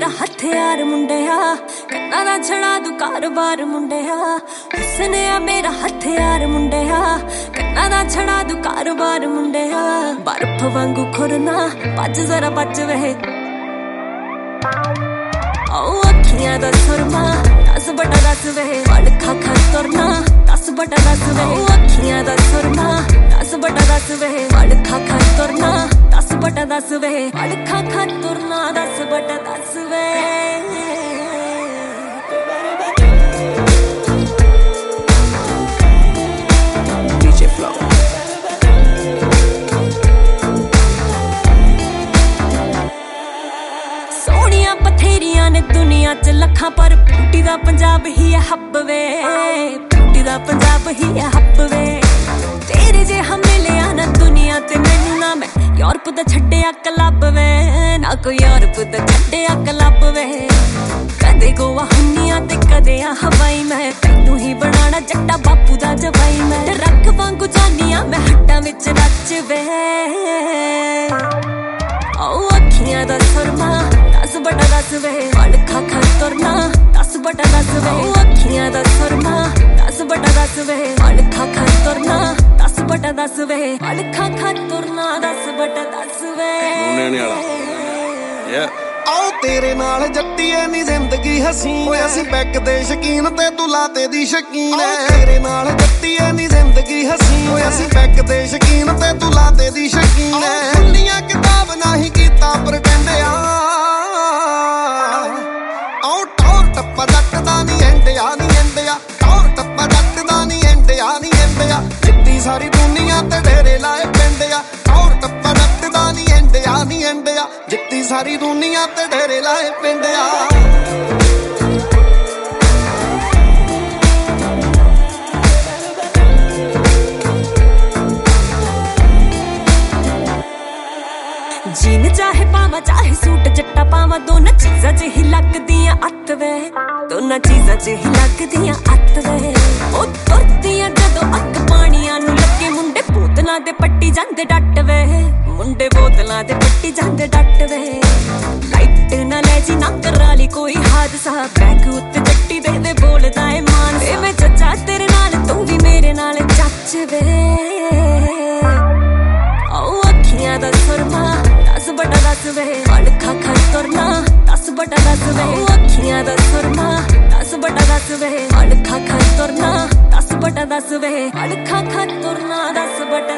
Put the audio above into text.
मेरा हथियार मुंडिया, कन्ना दा छड़ा दू कारोबार मुंडिया। हुस्न आ मेरा हथियार मुंडिया, कन्ना दा छड़ा दू कारोबार मुंडिया। बर्फ वांगू खुरना बच जरा बच वे, ओ अखियां दा सुरमा 10 बटा 10 वे। वल खा खा तुरना 10 बटा 10 वे, ओ अखियां दा सुरमा 10 बटा 10 वे। वल खा खा तुरना 10 बटा 10 वे। वल खा खा तुरना 10 बटा 10 वे। DJ Flow सोनिया बथेरिया ने दुनिया च लखां, पर ब्यूटी दा पंजाब ही है हब वे। ब्यूटी दा पंजाब ही है हब वे। तेरे जे हम मिले ना दुनिया ते मैनू ना मैं यूरोप दा छड्डिया क्लब वे, ना कोई यूरोप दा छड्डिया क्लब वे। कदे गोवा हुन्निया ते कदे आ हवाई, मैं तैनू ही बनाना जट्टा बापू दा जवाई। मैं रख वांगू जानिया मैं हट्टां विच रच वे, ओ अखियां दा सुरमा 10 बटा 10 वे। वल खा खा तुरना 10 बटा 10 वे, ओ अखियां दा सुरमा 10 बटा 10 वे। वल खा खा तुरना 10 बटा 10 वे। वल खा खा तुरना 10 बटा 10 वे। आओ तेरे नाल जट्टीए नी जिंदगी हसीन, असीं बैक दे शकीन ते तू लाते दी शकीन। तेरे नाल जट्टीए नी जिंदगी हसीन, असीं बैक दे शकीन ते तू लाते दी शकीन। दुनिया किताब नहीं कीता प्रटेंडिया, आओ टौर टप्पा जट्टदा नी एंडिया नी एंडिया। टौर टप्पा जट्टदा नी एंडिया नी एंडिया। जिद्दी सारी दुनिया ते डेरे लाए पिंडिया। टौर टप्पा जट्टदा नी एंडिया नी एंडिया। जिद्दी सारी दुनिया ते डेरे लाए पिंडिया। जीन चाहे पावा चाहे सूट जट्टा पावा, दोनों चीजां च ही लगदियां अत्त वे। दोनों चीजां च ही लगदियां अत्त वे। ओ तुरदियां जदों अग पानियां नू लगे, मुंडे बोतलां दे पट्टी जांदे डट वे। मुंडे बोतलां दे पट्टी जांदे डट वे। लाइट ना ले जी ना करा ली कोई हादसा, बैग उत्ते जट्टी दे बोलदा ए मान। वे मैं चचा तेरे नाल तू भी मेरे नाल चच वे, ओ अखियां दा सुरमा 10 बटा 10 वे। वल खा खा तुरना 10 बटा 10 वे, ओ अखियां दा सुरमा 10 बटा 10 वे। वल खा खा तुरना 10 बटा 10 वे। वल खा खा तुरना 10 बटा